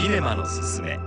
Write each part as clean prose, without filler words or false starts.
キネマのすすめ。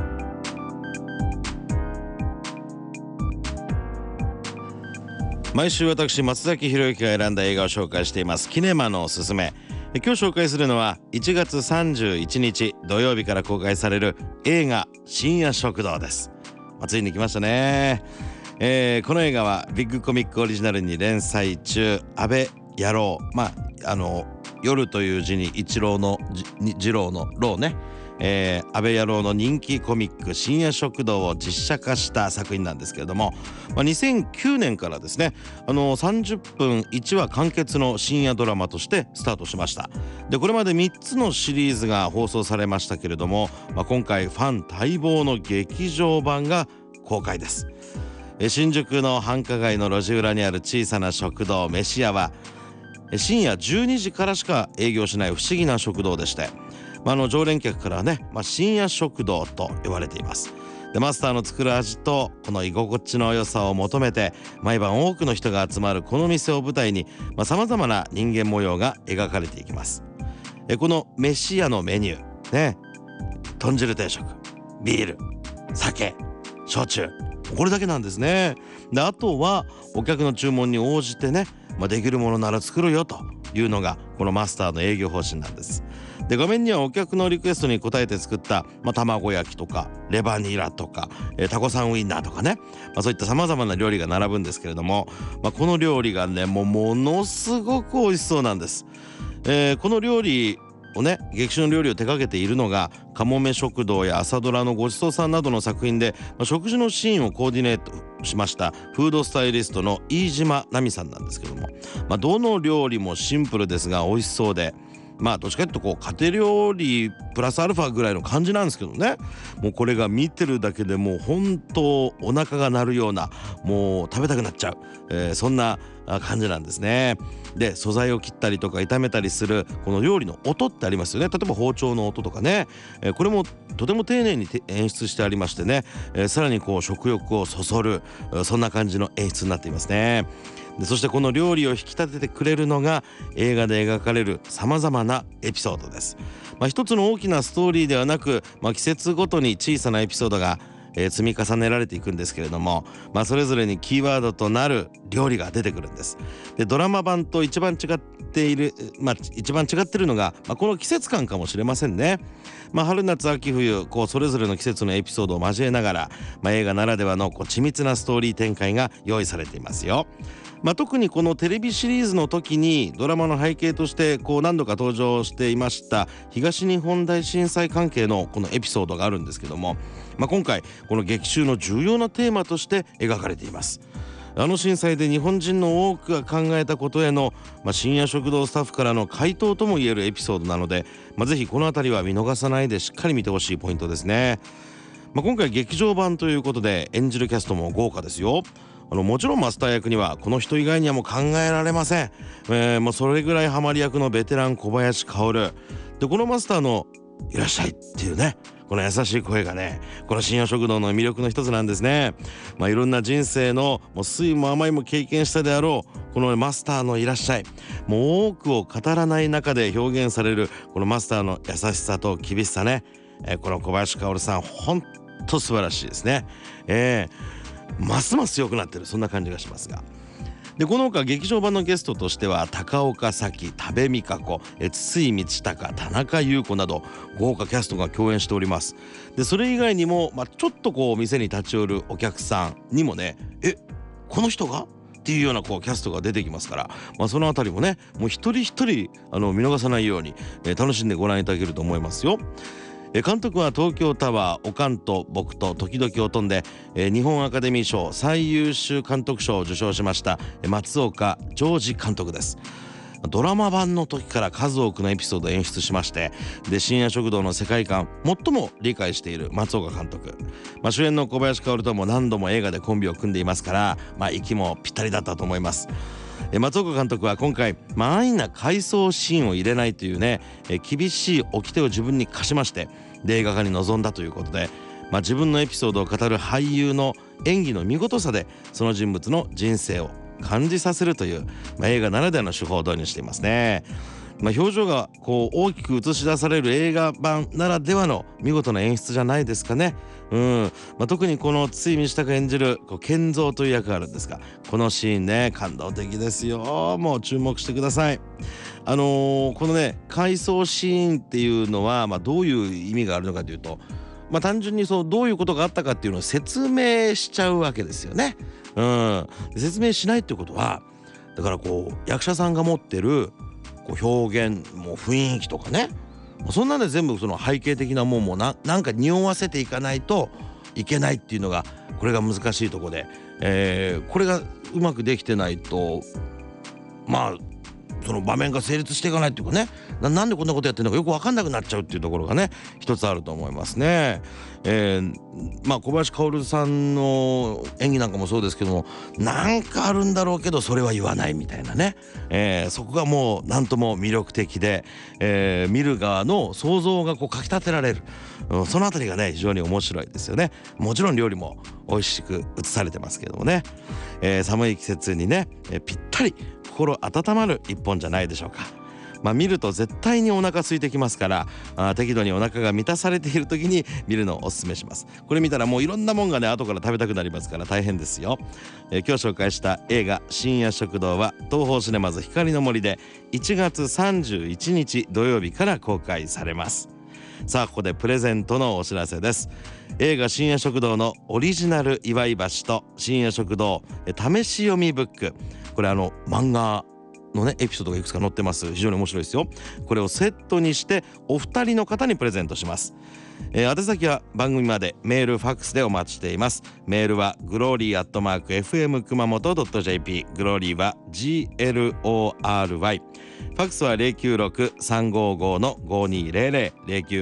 毎週私松崎博之が選んだ映画を紹介していますキネマのおすすめ。今日紹介するのは1月31日土曜日から公開される映画深夜食堂です。ついに来ましたね。この映画はビッグコミックオリジナルに連載中、安倍野郎、夜という字に一郎の二郎の郎ね、安倍野郎の人気コミック深夜食堂を実写化した作品なんですけれども、2009年からですね、30分1話完結の深夜ドラマとしてスタートしました。でこれまで3つのシリーズが放送されましたけれども、今回ファン待望の劇場版が公開です。新宿の繁華街の路地裏にある小さな食堂飯屋は深夜12時からしか営業しない不思議な食堂でして、常連客からはね、深夜食堂と呼ばれています。でマスターの作る味とこの居心地の良さを求めて毎晩多くの人が集まるこの店を舞台にさまざまな人間模様が描かれていきます。この飯屋のメニューね、豚汁定食、ビール、酒、焼酎、これだけなんですね。であとはお客の注文に応じてね、できるものなら作るよというのがこのマスターの営業方針なんです。で画面にはお客のリクエストに応えて作った、卵焼きとかレバニラとか、タコさんウインナーとかね、そういったさまざまな料理が並ぶんですけれども、この料理がねものすごく美味しそうなんです。この料理をね、劇中の料理を手掛けているのがかもめ食堂や朝ドラのごちそうさんなどの作品で、食事のシーンをコーディネートしましたフードスタイリストの飯島奈美さんなんですけども、どの料理もシンプルですが美味しそうで、どっちかというと家庭料理プラスアルファぐらいの感じなんですけどね、もうこれが見てるだけでもう本当お腹が鳴るような、もう食べたくなっちゃう、そんな感じなんですね。で素材を切ったりとか炒めたりするこの料理の音ってありますよね。例えば包丁の音とかね、これもとても丁寧に演出してありましてね、さらに食欲をそそる、そんな感じの演出になっていますね。でそしてこの料理を引き立ててくれるのが映画で描かれるさまざまなエピソードです。一つの大きなストーリーではなく、季節ごとに小さなエピソードが積み重ねられていくんですけれども、それぞれにキーワードとなる料理が出てくるんです。でドラマ版と一番違っているのが、この季節感かもしれませんね。春夏秋冬それぞれの季節のエピソードを交えながら、映画ならではの緻密なストーリー展開が用意されていますよ。特にこのテレビシリーズの時にドラマの背景として何度か登場していました東日本大震災関係のこのエピソードがあるんですけども、今回この劇中の重要なテーマとして描かれています。震災で日本人の多くが考えたことへの、深夜食堂スタッフからの回答ともいえるエピソードなので、ぜひこのあたりは見逃さないでしっかり見てほしいポイントですね。今回劇場版ということで演じるキャストも豪華ですよ。もちろんマスター役にはこの人以外にはもう考えられません。もうそれぐらいハマり役のベテラン小林薫で、このマスターのいらっしゃいっていうね、この優しい声がね、この深夜食堂の魅力の一つなんですね。いろんな人生のもう酸いも甘いも経験したであろうこのマスターのいらっしゃい、もう多くを語らない中で表現されるこのマスターの優しさと厳しさね、この小林薫さん本当素晴らしいですね。ますます良くなってる、そんな感じがしますが。でこの他劇場版のゲストとしては高岡早紀、多部未華子、筒井道隆、田中優子など豪華キャストが共演しております。でそれ以外にも、ちょっと店に立ち寄るお客さんにもね、この人がっていうようなキャストが出てきますから、そのあたりもね、もう一人一人見逃さないように、楽しんでご覧いただけると思いますよ。監督は東京タワー、おかんと僕と時々を飛んで、日本アカデミー賞最優秀監督賞を受賞しました松岡譲二監督です。ドラマ版の時から数多くのエピソードを演出しまして、で深夜食堂の世界観最も理解している松岡監督、主演の小林薫とも何度も映画でコンビを組んでいますから、息もぴったりだったと思います。松岡監督は今回安易な回想シーンを入れないというね、厳しい掟を自分に課しまして、で映画化に臨んだということで、自分のエピソードを語る俳優の演技の見事さでその人物の人生を感じさせるという、映画ならではの手法を導入していますね。 表情がこう大きく映し出される映画版ならではの見事な演出じゃないですかね。特にこの堤道隆演じる健三という役があるんですが、このシーンね感動的ですよ。もう注目してください。このね回想シーンっていうのは、どういう意味があるのかというと、単純にそうどういうことがあったかっていうのを説明しちゃうわけですよね。説明しないってことは、だからこう役者さんが持ってるこう表現も雰囲気とかね、そんなんで全部その背景的なもんもなんか匂わせていかないといけないっていうのが、これが難しいとこで、これがうまくできてないとその場面が成立していかないっていうかね、なんでこんなことやってるのかよく分かんなくなっちゃうっていうところがね一つあると思いますね。小林薫さんの演技なんかもそうですけども、なんかあるんだろうけどそれは言わないみたいなね、そこがもうなんとも魅力的で、見る側の想像がこうかきたてられる、そのあたりがね非常に面白いですよね。もちろん料理も美味しく映されてますけどもね、寒い季節にね、ぴったり心温まる一本じゃないでしょうか。見ると絶対にお腹空いてきますから、適度にお腹が満たされている時に見るのをおすすめします。これ見たらもういろんなもんがね後から食べたくなりますから大変ですよ。今日紹介した映画深夜食堂は東宝シネマズ光の森で1月31日土曜日から公開されます。さあここでプレゼントのお知らせです。映画深夜食堂のオリジナル祝い箸と深夜食堂試し読みブック、これ漫画のねエピソードがいくつか載ってます。非常に面白いですよ。これをセットにしてお二人の方にプレゼントします。宛先は番組までメールファックスでお待ちしています。メールは glory@fm 熊本 .jp、 グローリーは GLORY、 ファックスは 096-355-5200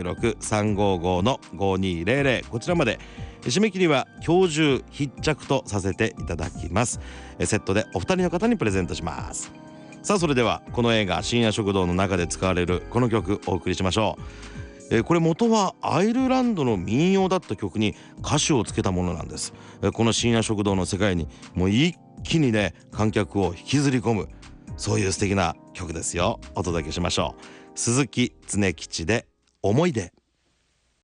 096-355-5200、 こちらまで。締め切りは今日中必着とさせていただきます。セットでお二人の方にプレゼントします。さあそれではこの映画深夜食堂の中で使われるこの曲お送りしましょう。これ元はアイルランドの民謡だった曲に歌詞をつけたものなんです。この深夜食堂の世界にもう一気にね観客を引きずり込む、そういう素敵な曲ですよ。お届けしましょう。鈴木恒吉で思い出。